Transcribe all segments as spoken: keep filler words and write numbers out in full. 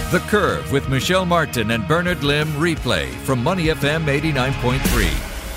The Curve with Michelle Martin and Bernard Lim replay from Money F M eighty-nine point three.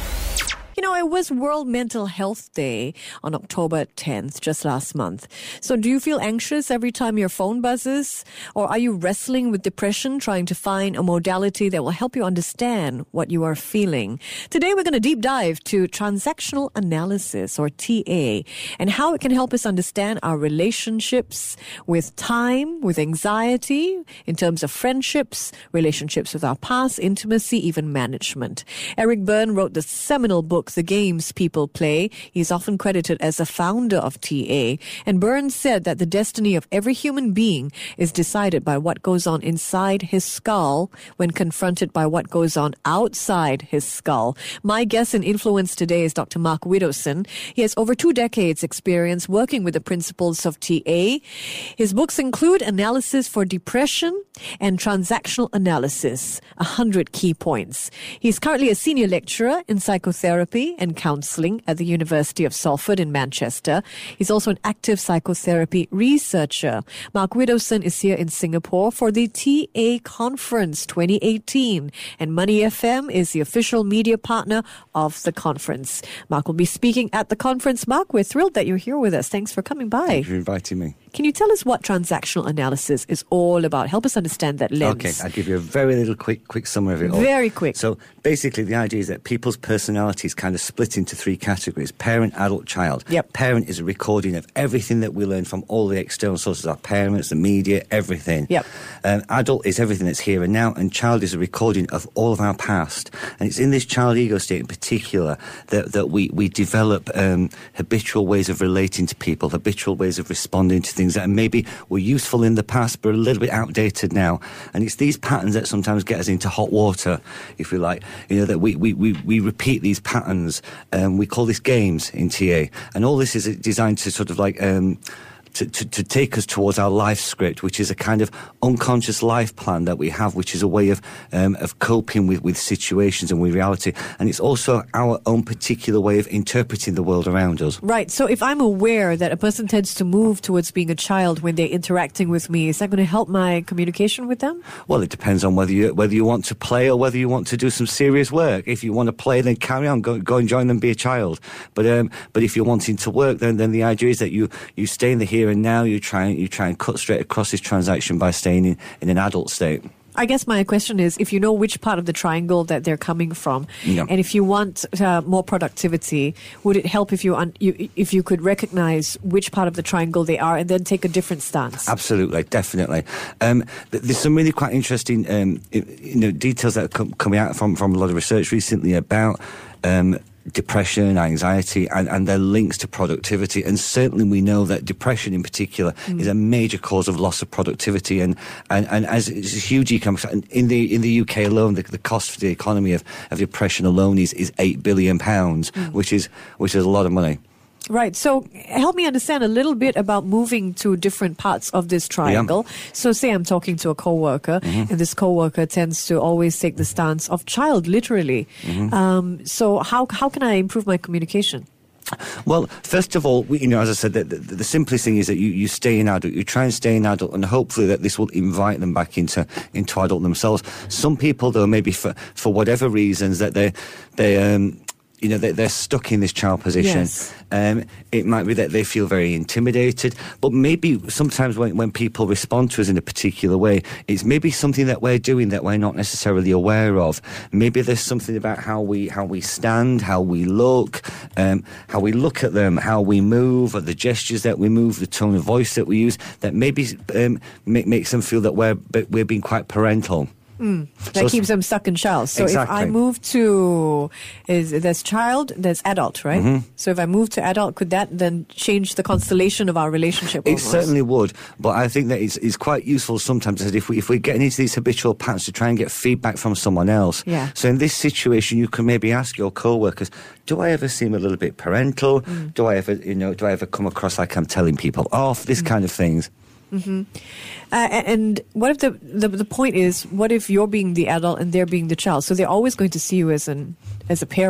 You know, it was World Mental Health Day on October tenth, just last month. So do you feel anxious every time your phone buzzes? Or are you wrestling with depression, trying to find a modality that will help you understand what you are feeling? Today, we're going to deep dive to transactional analysis, or T A, and how it can help us understand our relationships with time, with anxiety, in terms of friendships, relationships with our past, intimacy, even management. Eric Berne wrote the seminal book, The Games People Play. He's often credited as a founder of T A. And Berne said that the destiny of every human being is decided by what goes on inside his skull when confronted by what goes on outside his skull. My guest and influence today is Doctor Mark Widdowson. He has over two decades experience working with the principles of T A. His books include Analysis for Depression and Transactional Analysis, one hundred Key Points. He's currently a senior lecturer in psychotherapy and counseling at the University of Salford in Manchester. He's also an active psychotherapy researcher. Mark Widdowson is here in Singapore for the T A Conference twenty eighteen, and Money F M is the official media partner of the conference. Mark will be speaking at the conference. Mark, we're thrilled that you're here with us. Thanks for coming by. Thank you for inviting me. Can you tell us what transactional analysis is all about? Help us understand that lens. Okay, I'll give you a very little quick quick summary of it all. Very quick. So basically the idea is that people's personalities kind of split into three categories: parent, adult, child. Yep. Parent is a recording of everything that we learn from all the external sources, our parents, the media, everything. Yep. Um, adult is everything that's here and now, and child is a recording of all of our past. And it's in this child ego state in particular that, that we, we develop um, habitual ways of relating to people, habitual ways of responding to things that maybe were useful in the past but are a little bit outdated now. And it's these patterns that sometimes get us into hot water, if you like. You know, that we, we, we, we repeat these patterns. Um, we call this games in T A. And all this is designed to sort of like... Um, To, to, to take us towards our life script, which is a kind of unconscious life plan that we have, which is a way of um, of coping with, with situations and with reality. And it's also our own particular way of interpreting the world around us. Right. So if I'm aware that a person tends to move towards being a child when they're interacting with me, is that going to help my communication with them? Well, it depends on whether you whether you want to play or whether you want to do some serious work. If you want to play, then carry on, go, go and join them, be a child. But um, but if you're wanting to work, then then the idea is that you you stay in the here and now. You try you try and cut straight across this transaction by staying in, in an adult state. I guess my question is, if you know which part of the triangle that they're coming from, yeah. and if you want uh, more productivity, would it help if you, un- you if you could recognize which part of the triangle they are and then take a different stance? Absolutely, definitely. Um, th- there's some really quite interesting um, you know, details that are com- coming out from, from a lot of research recently about um, depression, anxiety, and, and their links to productivity. And certainly we know that depression in particular mm. is a major cause of loss of productivity. And, and, and as it's a huge economic... In the in the U K alone, the, the cost for the economy of, of depression alone is, is eight billion pounds, mm. which is which is a lot of money. Right. So help me understand a little bit about moving to different parts of this triangle. Yeah. So say I'm talking to a coworker, mm-hmm. and this coworker tends to always take the stance of child, literally. Mm-hmm. Um, so how how can I improve my communication? Well, first of all, we, you know, as I said, the, the, the simplest thing is that you, you stay in adult. You try and stay in adult, and hopefully that this will invite them back into into adult themselves. Some people, though, maybe for for whatever reasons, that they they um. You know, they're, they're stuck in this child position. Yes. Um, it might be that they feel very intimidated, but maybe sometimes when, when people respond to us in a particular way, it's maybe something that we're doing that we're not necessarily aware of. Maybe there's something about how we how we stand, how we look, um, how we look at them, how we move, or the gestures that we move, the tone of voice that we use, that maybe um, make, makes them feel that we're we're being quite parental. Mm, that so, keeps them stuck in child. So exactly. if I move to, is there's child, there's adult, right? Mm-hmm. So if I move to adult, could that then change the constellation of our relationship? It almost? certainly would, but I think that it's, it's quite useful sometimes that if, we, if we're getting into these habitual patterns to try and get feedback from someone else. Yeah. So in this situation, you can maybe ask your co-workers, do I ever seem a little bit parental? Mm. Do I ever, you know, do I ever come across like I'm telling people off? This mm. kind of things. Mm-hmm. Uh, and what if the, the the point is, what if you're being the adult and they're being the child? So they're always going to see you as an as a parent.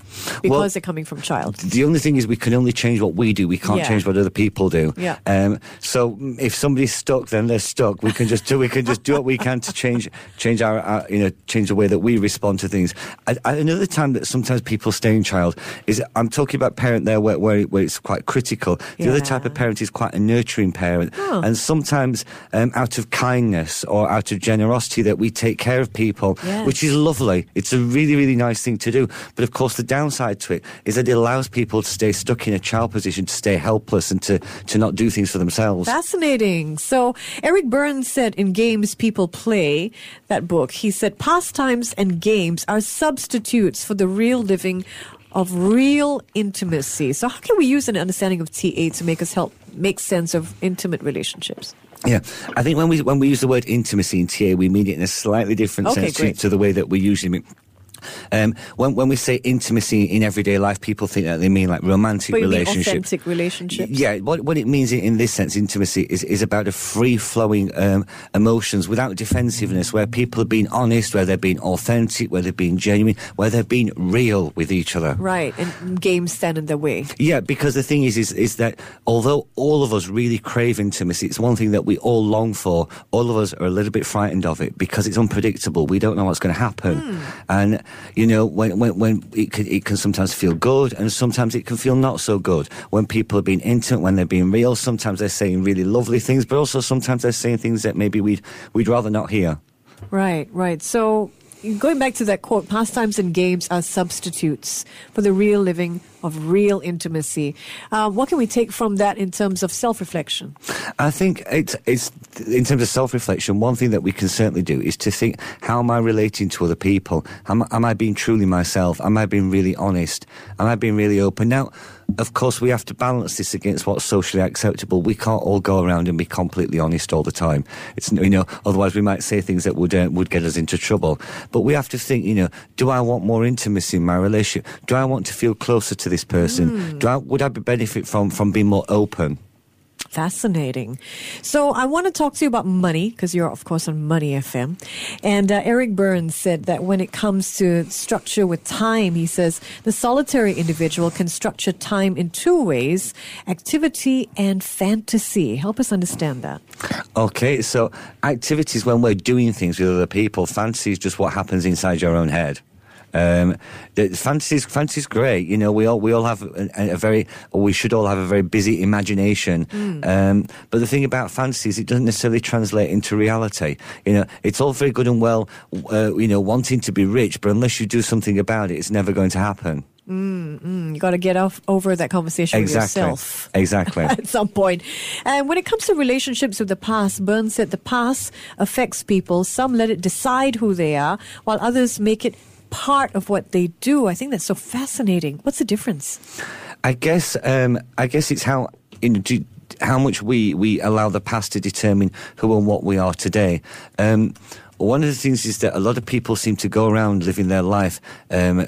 because Well, they're coming from child. The only thing is we can only change what we do. We can't Yeah. change what other people do. Yeah. Um, so mm, if somebody's stuck, then they're stuck. We can just do. We can just do what we can to change, change our, our you know, change the way that we respond to things. I, I, another time that sometimes people stay in child is I'm talking about parent there where where, it, where it's quite critical. The Yeah. other type of parent is quite a nurturing parent, Oh. and sometimes um, out of kindness or out of generosity that we take care of people, Yes. which is lovely. It's a really really nice thing to do. But of course, the downside to it is that it allows people to stay stuck in a child position, to stay helpless and to, to not do things for themselves. Fascinating. So Eric Byrne said in Games People Play, that book, he said pastimes and games are substitutes for the real living of real intimacy. So how can we use an understanding of T A to make us help make sense of intimate relationships? Yeah, I think when we when we use the word intimacy in T A, we mean it in a slightly different Okay, sense to, great. to the way that we usually mean. Um, when when we say intimacy in everyday life, people think that they mean like romantic But you mean relationship. authentic relationships? Yeah, what what it means in, in this sense, intimacy is, is about a free flowing um, emotions without defensiveness, where people are being honest, where they're being authentic, where they're being genuine, where they're being real with each other. Right, and games stand in their way. Yeah, because the thing is, is, is that although all of us really crave intimacy, it's one thing that we all long for. All of us are a little bit frightened of it because it's unpredictable. We don't know what's going to happen, Mm. and you know when when, when it can it can sometimes feel good, and sometimes it can feel not so good. When people are being intimate, when they're being real, sometimes they're saying really lovely things, but also sometimes they're saying things that maybe we'd we'd rather not hear. Right, right. So going back to that quote, pastimes and games are substitutes for the real living of real intimacy. Uh, what can we take from that in terms of self-reflection? I think it's, it's in terms of self-reflection, one thing that we can certainly do is to think, how am I relating to other people? Am, am I being truly myself? Am I being really honest? Am I being really open? Now, of course, we have to balance this against what's socially acceptable. We can't all go around and be completely honest all the time. It's, you know, otherwise we might say things that would uh, would get us into trouble. But we have to think, you know, do I want more intimacy in my relationship? Do I want to feel closer to this person? Mm. Do I, would I benefit from, from being more open? Fascinating. So I want to talk to you about money, because you're, of course, on Money F M. And uh, Eric Byrne said that when it comes to structure with time, he says the solitary individual can structure time in two ways, activity and fantasy. Help us understand that. Okay, so activities when we're doing things with other people. Fantasy is just what happens inside your own head. Um, the fantasy's fantasy's great. You know, we all we all have a, a very, or we should all have a very busy imagination. Mm. Um, but the thing about fantasy is it doesn't necessarily translate into reality. You know, it's all very good and well, uh, you know, wanting to be rich, but unless you do something about it, it's never going to happen. Mm, mm, you got to get off over that conversation exactly. with yourself. Exactly. At some point. And when it comes to relationships with the past, Byrne said the past affects people. Some let it decide who they are, while others make it part of what they do. I think that's so fascinating. What's the difference? I guess um, I guess it's how you know, do, how much we, we allow the past to determine who and what we are today. Um, one of the things is that a lot of people seem to go around living their life um,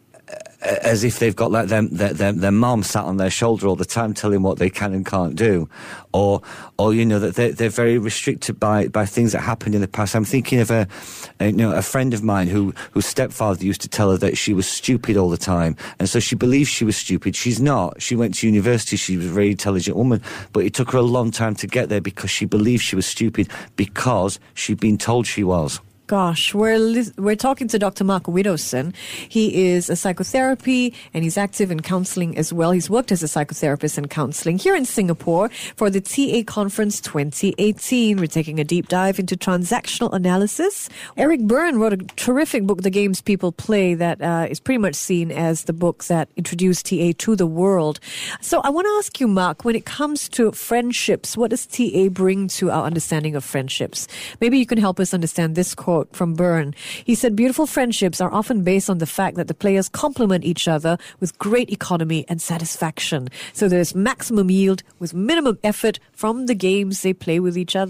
as if they've got like them, their, their, their mom sat on their shoulder all the time telling what they can and can't do. Or, or you know, that they're, they're very restricted by, by things that happened in the past. I'm thinking of a, a, you know, a friend of mine who, whose stepfather used to tell her that she was stupid all the time. And so she believes she was stupid. She's not. She went to university. She was a very intelligent woman. But it took her a long time to get there because she believed she was stupid because she'd been told she was. Gosh, we're li- we're talking to Doctor Mark Widdowson. He is a psychotherapy and he's active in counseling as well. He's worked as a psychotherapist in counseling here in Singapore for the T A Conference twenty eighteen. We're taking a deep dive into transactional analysis. Eric Byrne wrote a terrific book, The Games People Play, that uh, is pretty much seen as the book that introduced T A to the world. So I want to ask you, Mark, when it comes to friendships, what does T A bring to our understanding of friendships? Maybe you can help us understand this quote from Byrne. He said, beautiful friendships are often based on the fact that the players complement each other with great economy and satisfaction. So there's maximum yield with minimum effort from the games they play with each other.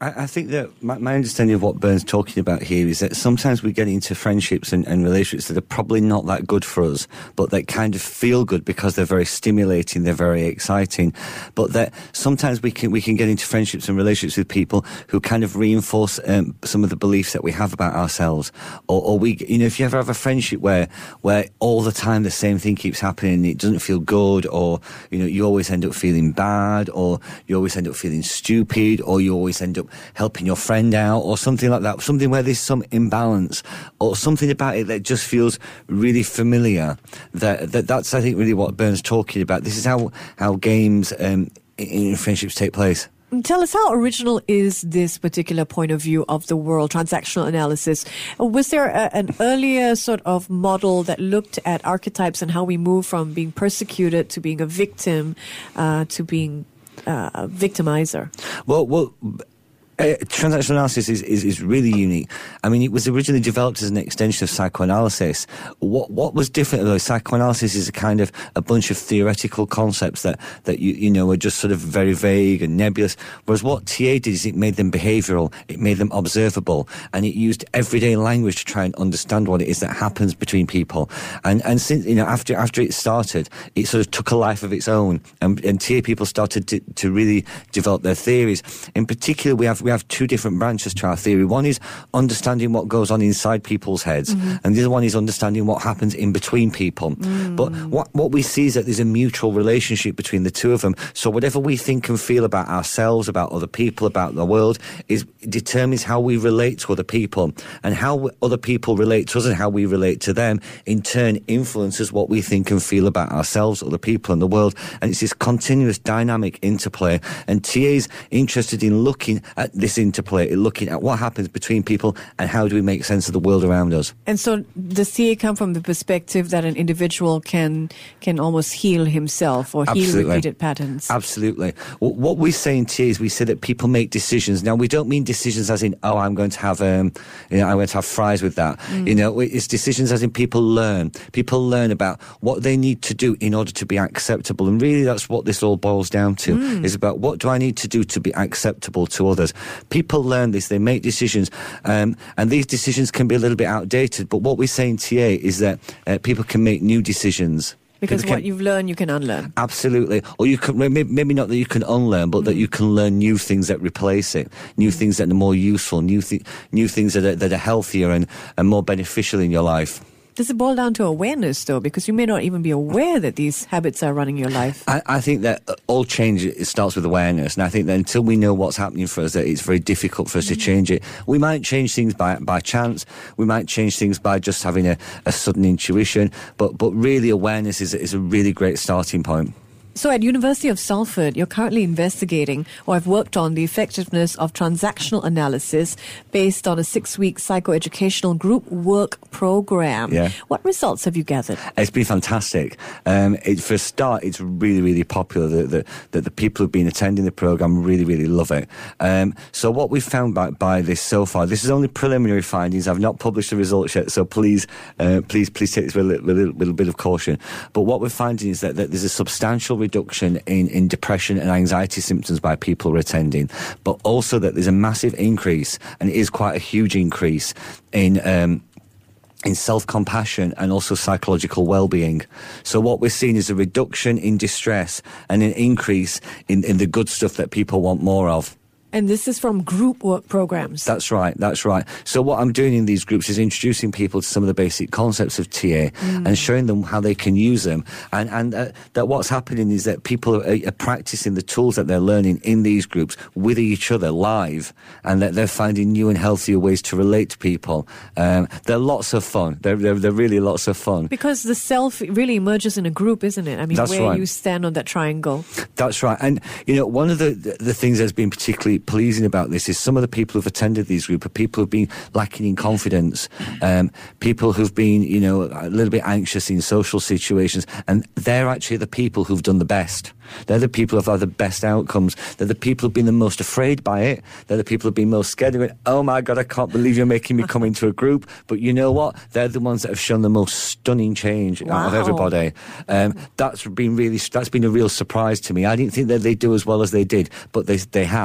I, I think that my, my understanding of what Bern's talking about here is that sometimes we get into friendships and, and relationships that are probably not that good for us, but that kind of feel good because they're very stimulating, they're very exciting. But that sometimes we can we can get into friendships and relationships with people who kind of reinforce um, some of the beliefs that we have about ourselves. Or, or we, you know, if you ever have a friendship where where all the time the same thing keeps happening and it doesn't feel good, or you know, you always end up feeling bad, or you always end up feeling stupid, or you always end up helping your friend out, or something like that, something where there's some imbalance, or something about it that just feels really familiar. That, that that's, I think, really what Bern's talking about. This is how how games um, in, in friendships take place. Tell us, how original is this particular point of view of the world, transactional analysis? Was there a, an earlier sort of model that looked at archetypes and how we move from being persecuted to being a victim uh, to being uh, a victimizer? Well, well. Uh, transactional analysis is, is, is really unique. I mean, it was originally developed as an extension of psychoanalysis. What what was different though? Psychoanalysis is a kind of a bunch of theoretical concepts that, that you you know are just sort of very vague and nebulous. Whereas what T A did is it made them behavioural, it made them observable, and it used everyday language to try and understand what it is that happens between people. And and since you know after after it started, it sort of took a life of its own, and, and T A people started to, to really develop their theories. In particular, we have we have two different branches to our theory. One is understanding what goes on inside people's heads, mm-hmm. and the other one is understanding what happens in between people. Mm. But what what we see is that there's a mutual relationship between the two of them. So whatever we think and feel about ourselves, about other people, about the world, is determines how we relate to other people, and how other people relate to us and how we relate to them in turn influences what we think and feel about ourselves, other people, and the world. And it's this continuous dynamic interplay. And T A's interested in looking at this interplay, looking at what happens between people and how do we make sense of the world around us. And so does T A come from the perspective that an individual can can almost heal himself or Absolutely. heal repeated patterns? Absolutely. Well, what we say in T A is we say that people make decisions. Now, we don't mean decisions as in, oh, I'm going to have, um, you know, I'm going to have fries with that. Mm. You know, it's decisions as in people learn. People learn about what they need to do in order to be acceptable. And really, that's what this all boils down to, mm. is about what do I need to do to be acceptable to others. People learn this, they make decisions, um, and these decisions can be a little bit outdated, but what we say in T A is that uh, people can make new decisions. Because people what can, you've learned, you can unlearn. Absolutely. Or you can, maybe not that you can unlearn, but mm. that you can learn new things that replace it, new mm. things that are more useful, new, th- new things that are, that are healthier and, and more beneficial in your life. Does it boil down to awareness, though? Because you may not even be aware that these habits are running your life. I, I think that all change, it starts with awareness. And I think that until we know what's happening for us, that it's very difficult for us mm-hmm. to change it. We might change things by by chance. We might change things by just having a, a sudden intuition. But, but really, awareness is, is a really great starting point. So at University of Salford, you're currently investigating or have worked on the effectiveness of transactional analysis based on a six-week psychoeducational group work program. Yeah. What results have you gathered? It's been fantastic. Um, it, for a start, it's really, really popular. The, the, the, the people who've been attending the program really, really love it. Um, so what we've found by, by this so far, this is only preliminary findings. I've not published the results yet, so please, uh, please, please take this with a little, with a little bit of caution. But what we're finding is that, that there's a substantial reduction in, in depression and anxiety symptoms by people who are attending, but also that there's a massive increase, and it is quite a huge increase, in um, in self-compassion and also psychological well-being. So what we're seeing is a reduction in distress and an increase in, in the good stuff that people want more of. And this is from group work programs. That's right, that's right. So what I'm doing in these groups is introducing people to some of the basic concepts of T A mm. and showing them how they can use them. And, and uh, that what's happening is that people are, are practicing the tools that they're learning in these groups with each other live, and that they're finding new and healthier ways to relate to people. Um, they're lots of fun. They're, they're, they're really lots of fun. Because the self really emerges in a group, isn't it? I mean, that's where right. you stand on that triangle. That's right. And, you know, one of the, the things that's been particularly pleasing about this is some of the people who've attended these groups are people who've been lacking in confidence, um, people who've been, you know, a little bit anxious in social situations, and they're actually the people who've done the best. They're the people who've had the best outcomes. They're the people who've been the most afraid by it. They're the people who've been most scared of it. Oh my God, I can't believe you're making me come into a group. But you know what? They're the ones that have shown the most stunning change wow. out of everybody. Um, that's been really, that's been a real surprise to me. I didn't think that they'd do as well as they did, but they they have.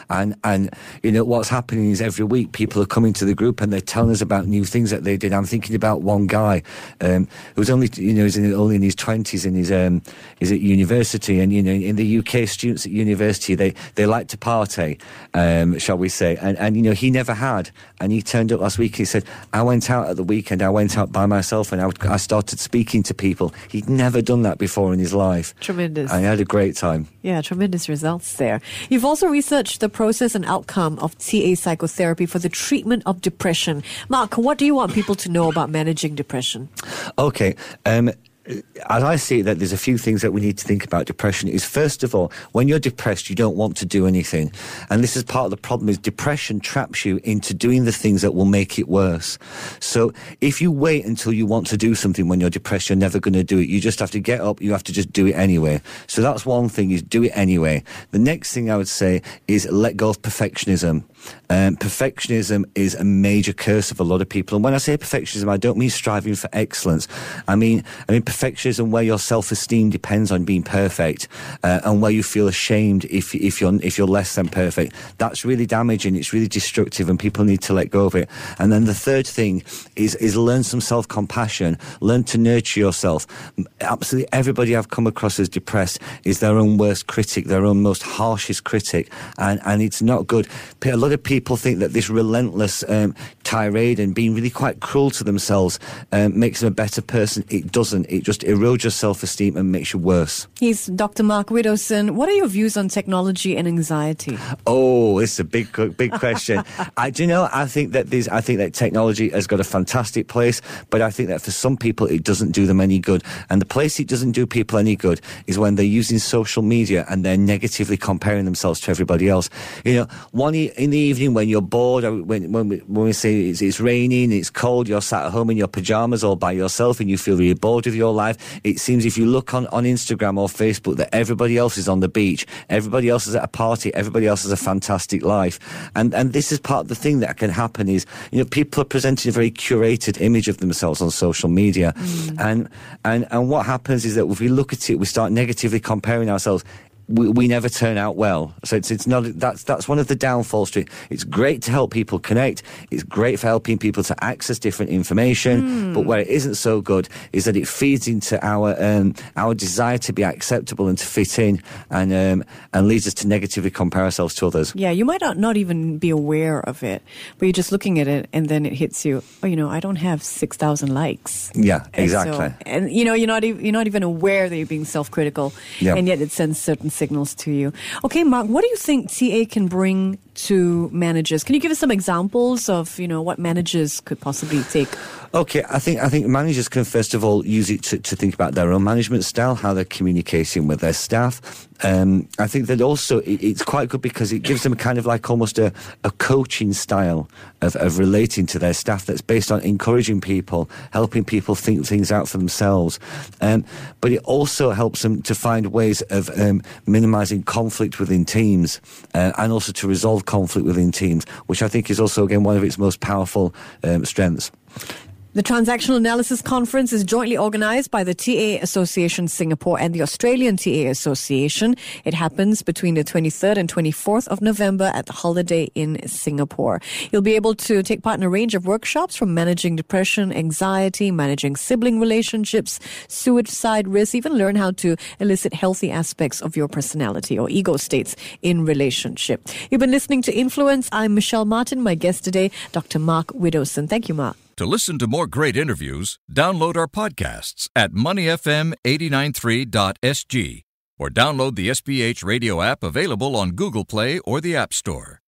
And, and you know, what's happening is every week people are coming to the group and they're telling us about new things that they did. I'm thinking about one guy um, who was only, you know, was in, only in his twenties and he's, um, he's at university. And, you know, in the U K, students at university, they, they like to party, um, shall we say. And, and, you know, he never had. And he turned up last week. He said, I went out at the weekend. I went out by myself and I, would, I started speaking to people. He'd never done that before in his life. Tremendous. And he had a great time. Yeah, tremendous results there. You've also researched the process and outcome of T A psychotherapy for the treatment of depression. Mark, what do you want people to know about managing depression? Okay. Um, As I see it, that there's a few things that we need to think about depression is, first of all, when you're depressed, you don't want to do anything. And this is part of the problem, is depression traps you into doing the things that will make it worse. So if you wait until you want to do something when you're depressed, you're never going to do it. You just have to get up, you have to just do it anyway. So that's one thing, is do it anyway. The next thing I would say is let go of perfectionism. Um, perfectionism is a major curse of a lot of people. And when I say perfectionism, I don't mean striving for excellence. I mean, I mean perfectionism where your self-esteem depends on being perfect, uh, and where you feel ashamed if if you're if you're less than perfect. That's really damaging. It's really destructive, and people need to let go of it. And then the third thing is is learn some self-compassion. Learn to nurture yourself. Absolutely everybody I've come across as depressed is their own worst critic, their own most harshest critic, and and it's not good. A lot of people think that this relentless um, tirade and being really quite cruel to themselves um, makes them a better person. It doesn't. It just erodes your self-esteem and makes you worse. He's Doctor Mark Widdowson. What are your views on technology and anxiety? Oh, it's a big, big question. I do you know. I think that these. I think that technology has got a fantastic place, but I think that for some people it doesn't do them any good. And the place it doesn't do people any good is when they're using social media and they're negatively comparing themselves to everybody else. You know, one e- in the evening when you're bored, or when when we, when we say it's, it's raining, it's cold, you're sat at home in your pajamas all by yourself and you feel really bored with your life. It seems if you look on, on Instagram or Facebook that everybody else is on the beach, everybody else is at a party, everybody else has a fantastic life. And and this is part of the thing that can happen is, you know, people are presenting a very curated image of themselves on social media. Mm. And, and, and what happens is that if we look at it, we start negatively comparing ourselves. We, we never turn out well. So it's it's not that's that's one of the downfalls to it. It's great to help people connect. It's great for helping people to access different information. Mm. But where it isn't so good is that it feeds into our um, our desire to be acceptable and to fit in, and um, and leads us to negatively compare ourselves to others. Yeah, you might not, not even be aware of it, but you're just looking at it, and then it hits you. Oh, you know, I don't have six thousand likes. Yeah, exactly. And, so, and you know, you're not even, you're not even aware that you're being self-critical, yeah. And yet it sends certain signals to you. Okay, Mark, what do you think T A can bring to managers? Can you give us some examples of, you know, what managers could possibly take? Okay, I think I think managers can first of all use it to, to think about their own management style, how they're communicating with their staff. Um, I think that also it, it's quite good because it gives them kind of like almost a, a coaching style of, of relating to their staff that's based on encouraging people, helping people think things out for themselves. Um, but it also helps them to find ways of um, minimising conflict within teams, uh, and also to resolve conflict within teams, which I think is also, again, one of its most powerful um, strengths. The Transactional Analysis Conference is jointly organised by the T A Association Singapore and the Australian T A Association. It happens between the twenty-third and twenty-fourth of November at the Holiday in Singapore. You'll be able to take part in a range of workshops from managing depression, anxiety, managing sibling relationships, suicide risk, even learn how to elicit healthy aspects of your personality or ego states in relationship. You've been listening to Influence. I'm Michelle Martin. My guest today, Doctor Mark Widdowson. Thank you, Mark. To listen to more great interviews, download our podcasts at money f m eight nine three dot s g or download the S B H radio app available on Google Play or the App Store.